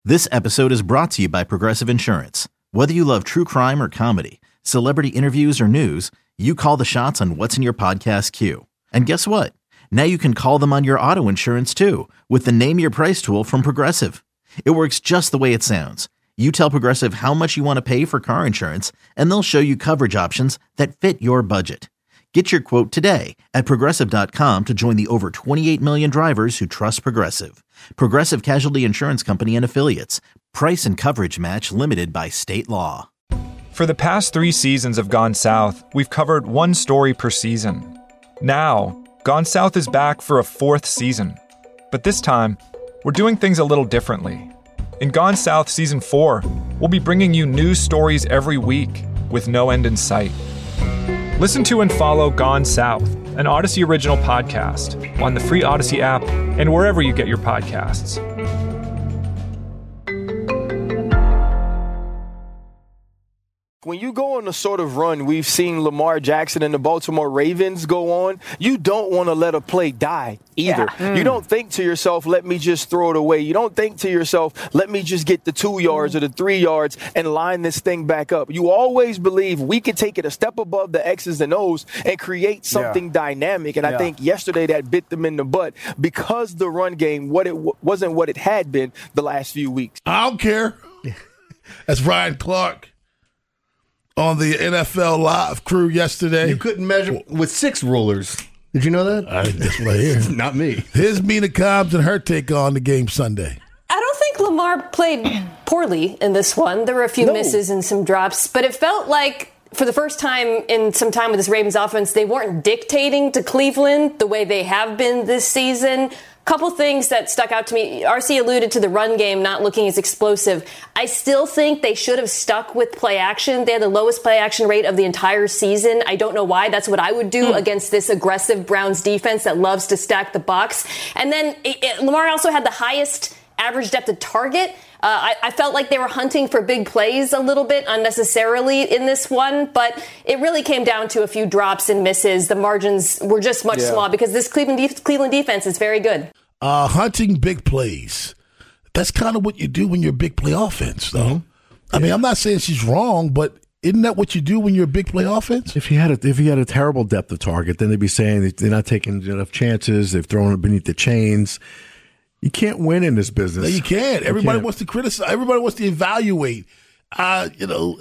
This episode is brought to you by Progressive Insurance. Whether you love true crime or comedy, celebrity interviews or news, you call the shots on what's in your podcast queue. And guess what? Now you can call them on your auto insurance too with the Name Your Price tool from Progressive. It works just the way it sounds. You tell Progressive how much you want to pay for car insurance, and they'll show you coverage options that fit your budget. Get your quote today at Progressive.com to join the over 28 million drivers who trust Progressive. Progressive Casualty Insurance Company and Affiliates. Price and coverage match limited by state law. For the past 3 seasons of Gone South, we've covered one story per season. Now, Gone South is back for a 4th season. But this time, we're doing things a little differently. In Gone South Season 4, we'll be bringing you new stories every week with no end in sight. Listen to and follow Gone South, an Odyssey original podcast, on the free Odyssey app and wherever you get your podcasts. When you go on the sort of run we've seen Lamar Jackson and the Baltimore Ravens go on, you don't want to let a play die either. Yeah. You don't think to yourself, let me just throw it away. You don't think to yourself, let me just get the 2 yards or the 3 yards and line this thing back up. You always believe we can take it a step above the X's and O's and create something dynamic. And I think yesterday that bit them in the butt because the run game wasn't what it had been the last few weeks. I don't care. That's Ryan Clark on the NFL Live crew yesterday. You couldn't measure with 6 rulers. Did you know that? That's what I hear. Not me. Here's Mina Kimes and her take on the game Sunday. I don't think Lamar played poorly in this one. There were a few misses and some drops, but it felt like for the first time in some time with this Ravens offense, they weren't dictating to Cleveland the way they have been this season. Couple things that stuck out to me. RC alluded to the run game not looking as explosive. I still think they should have stuck with play action. They had the lowest play action rate of the entire season. I don't know why. That's what I would do against this aggressive Browns defense that loves to stack the box. And then Lamar also had the highest average depth of target. I felt like they were hunting for big plays a little bit unnecessarily in this one, but it really came down to a few drops and misses. The margins were just much small because this Cleveland defense is very good. Hunting big plays. That's kind of what you do when you're a big play offense, though. Mm-hmm. I mean, I'm not saying she's wrong, but isn't that what you do when you're a big play offense? If you had a terrible depth of target, then they'd be saying that they're not taking enough chances. They've thrown it beneath the chains. You can't win in this business. No, you can't. Everybody wants to criticize. Everybody wants to evaluate. Like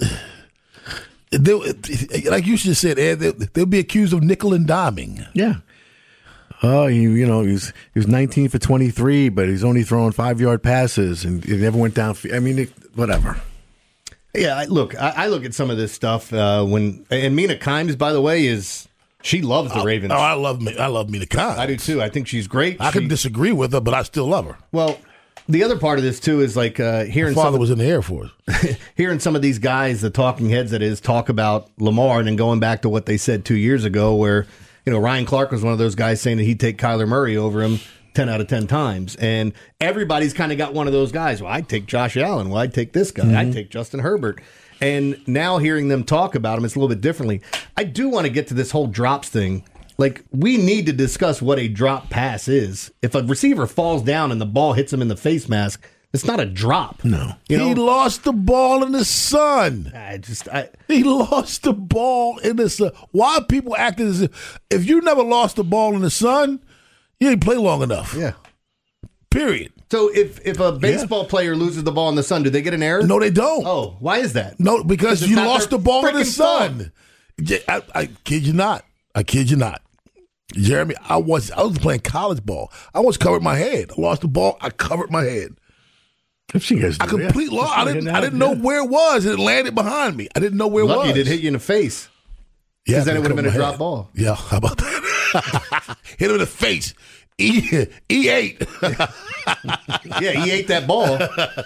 you just said, Ed, they'll be accused of nickel and diming. Yeah. Oh, he was 19 for 23, but he's only throwing 5-yard passes, and it never went down. I mean, whatever. Yeah, I look at some of this stuff and Mina Kimes, by the way, she loves the Ravens. I love Mina Kimes. I do too. I think she's great. I can disagree with her, but I still love her. Well, the other part of this too is like hearing. My father was in the Air Force. Hearing some of these guys, the talking heads that is, talk about Lamar, and then going back to what they said 2 years ago, where Ryan Clark was one of those guys saying that he'd take Kyler Murray over him 10 out of 10 times, and everybody's kind of got one of those guys. Well, I'd take Josh Allen. Well, I'd take this guy. I'd take Justin Herbert. And now hearing them talk about him, it's a little bit differently. I do want to get to this whole drops thing. Like, we need to discuss what a drop pass is. If a receiver falls down and the ball hits him in the face mask, it's not a drop. No. He lost the ball in the sun. He lost the ball in the sun. Why are people acting as if you never lost the ball in the sun, you didn't play long enough. Yeah. Period. So if a baseball player loses the ball in the sun, do they get an error? No, they don't. Oh, why is that? No, because you lost the ball in the sun. I kid you not. Jeremy, I was playing college ball. I once covered my head. I lost the ball. I covered my head. I've seen guys do I completely lost. I didn't know where it was. It landed behind me. I didn't know where it was. Lucky it didn't hit you in the face. Yeah, then it would have been a drop ball. Yeah, how about that? Hit him in the face. He ate. Yeah, he ate that ball.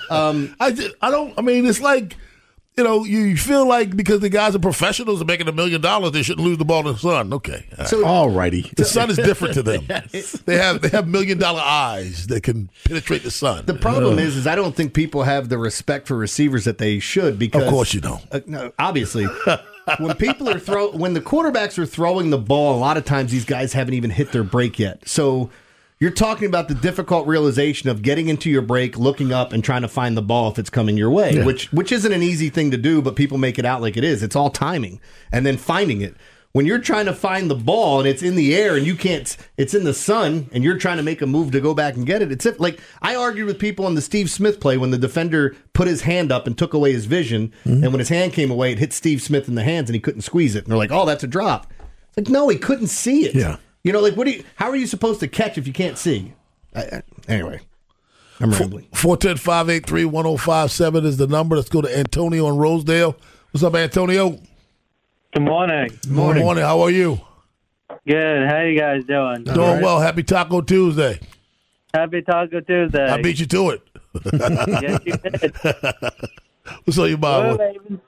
It's like, you feel like because the guys are professionals and making $1 million, they shouldn't lose the ball in the sun. Okay. So, all righty. The sun is different to them. Yes. They have $1 million eyes that can penetrate the sun. The problem is I don't think people have the respect for receivers that they should, because of course you don't. No, obviously. When when the quarterbacks are throwing the ball, a lot of times these guys haven't even hit their break yet. So, You're talking about the difficult realization of getting into your break, looking up, and trying to find the ball if it's coming your way, which isn't an easy thing to do, but people make it out like it is. It's all timing and then finding it. When you're trying to find the ball and it's in the air and you can't, it's in the sun and you're trying to make a move to go back and get it. It's like I argued with people on the Steve Smith play when the defender put his hand up and took away his vision. And when his hand came away, it hit Steve Smith in the hands and he couldn't squeeze it. And they're like, oh, that's a drop. It's like, no, he couldn't see it. Yeah. You know, like, how are you supposed to catch if you can't see? Anyway, I'm rambling. 410-583-1057 is the number. Let's go to Antonio in Rosedale. What's up, Antonio? Good morning. Good morning. How are you? Good. How you guys doing? Doing well. Happy Taco Tuesday. Happy Taco Tuesday. I beat you to it. Yes, you did. What's on your mind?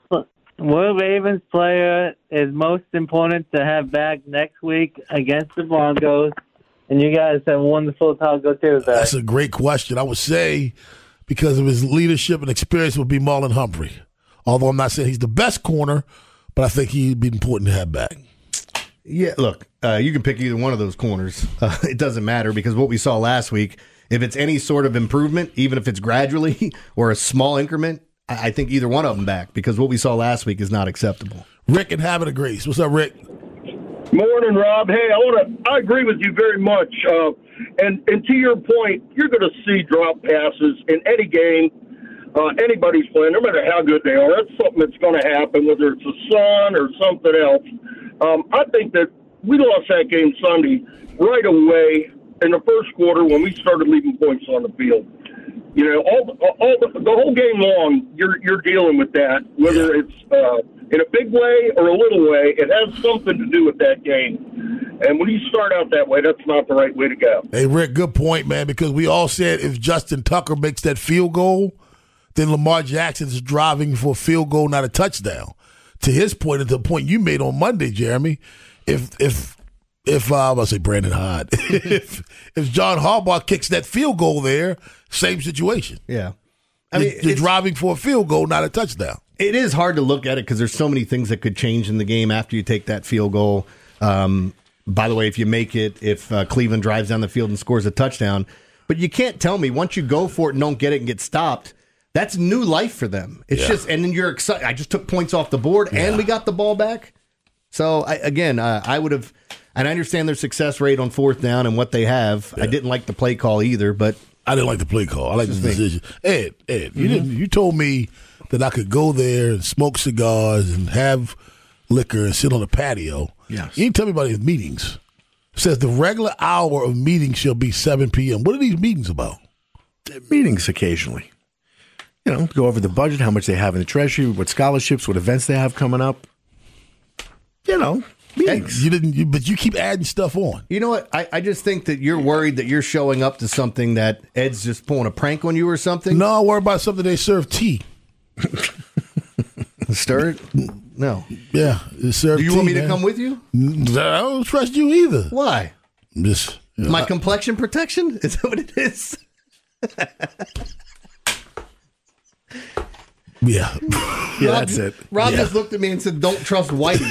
What Ravens player is most important to have back next week against the Broncos? And you guys have a wonderful Taco Tuesday. That's a great question. I would say, because of his leadership and experience, would be Marlon Humphrey. Although I'm not saying he's the best corner, but I think he'd be important to have back. Yeah, look, you can pick either one of those corners. It doesn't matter because what we saw last week, if it's any sort of improvement, even if it's gradually or a small increment, I think either one of them back because what we saw last week is not acceptable. Rick in Habit of Grace. What's up, Rick? Morning, Rob. Hey, I agree with you very much. And to your point, you're going to see drop passes in any game. Anybody's playing, no matter how good they are, that's something that's going to happen, whether it's the sun or something else. I think that we lost that game Sunday right away in the first quarter when we started leaving points on the field. You know, the whole game long, you're dealing with that, whether it's in a big way or a little way. It has something to do with that game. And when you start out that way, that's not the right way to go. Hey, Rick, good point, man, because we all said if Justin Tucker makes that field goal, then Lamar Jackson is driving for a field goal, not a touchdown. To his point, and to the point you made on Monday, Jeremy, if I'll say Brandon Hyde, if John Harbaugh kicks that field goal there, same situation. Yeah, I mean, you're driving for a field goal, not a touchdown. It is hard to look at it because there's so many things that could change in the game after you take that field goal. By the way, if you make it, if Cleveland drives down the field and scores a touchdown, but you can't tell me once you go for it and don't get it and get stopped. That's new life for them. It's just, and then you're excited. I just took points off the board, and we got the ball back. So, I would have, and I understand their success rate on fourth down and what they have. I didn't like the play call either, but I didn't like the play call. I like the decision. Ed, you told me that I could go there and smoke cigars and have liquor and sit on the patio. Yes. You didn't tell me about his meetings. It says the regular hour of meetings shall be 7 p.m. What are these meetings about? Meetings occasionally. You know, go over the budget, how much they have in the treasury, what scholarships, what events they have coming up. You know, meetings. But you keep adding stuff on. You know what? I just think that you're worried that you're showing up to something that Ed's just pulling a prank on you or something. No, I worry about something they serve tea. Stir it? No. Yeah, serve tea. Do you want me to come with you? I don't trust you either. Why? Just my complexion protection? Is that what it is? Yeah, that's it. Rob just looked at me and said, "Don't trust Whitey."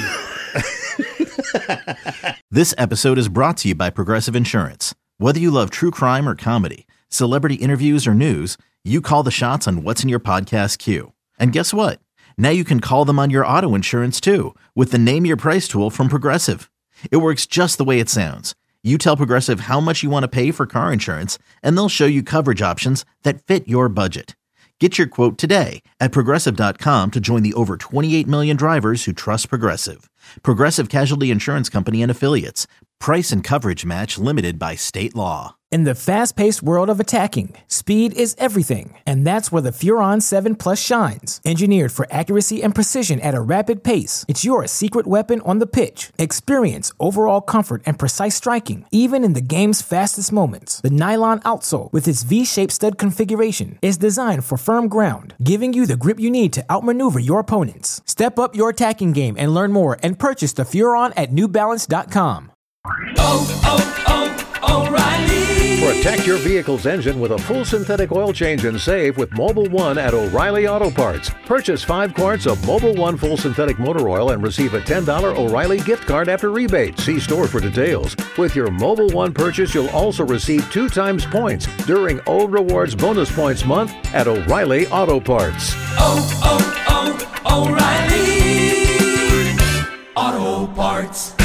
This episode is brought to you by Progressive Insurance. Whether you love true crime or comedy, celebrity interviews or news, you call the shots on what's in your podcast queue. And guess what? Now you can call them on your auto insurance too with the Name Your Price tool from Progressive. It works just the way it sounds. You tell Progressive how much you want to pay for car insurance, and they'll show you coverage options that fit your budget. Get your quote today at Progressive.com to join the over 28 million drivers who trust Progressive. Progressive Casualty Insurance Company and Affiliates. Price and coverage match limited by state law. In the fast-paced world of attacking, speed is everything, and that's where the Furon 7 Plus shines. Engineered for accuracy and precision at a rapid pace, it's your secret weapon on the pitch. Experience overall comfort and precise striking, even in the game's fastest moments. The nylon outsole, with its V-shaped stud configuration, is designed for firm ground, giving you the grip you need to outmaneuver your opponents. Step up your attacking game and learn more and purchase the Furon at NewBalance.com. O'Reilly Protect your vehicle's engine with a full synthetic oil change and save with Mobil 1 at O'Reilly Auto Parts. Purchase 5 quarts of Mobil 1 full synthetic motor oil and receive a $10 O'Reilly gift card after rebate. See store for details. With your Mobil 1 purchase, you'll also receive 2 times points during O Rewards Bonus Points Month at O'Reilly Auto Parts. O'Reilly Auto Parts.